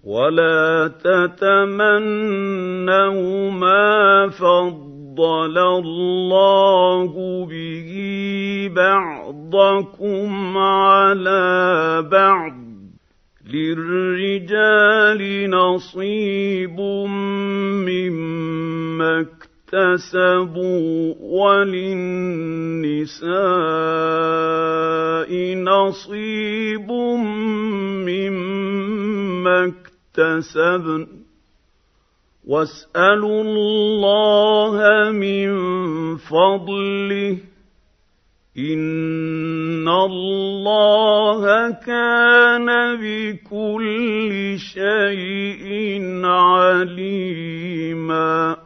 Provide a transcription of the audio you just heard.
ولا تتمنوا ما فضل الله به بعضكم على بعض للرجال نصيب مما اكتسبوا وللنساء نصيب مما اكتسبن واسألوا الله من فضله إن الله كان بكل شيء عليما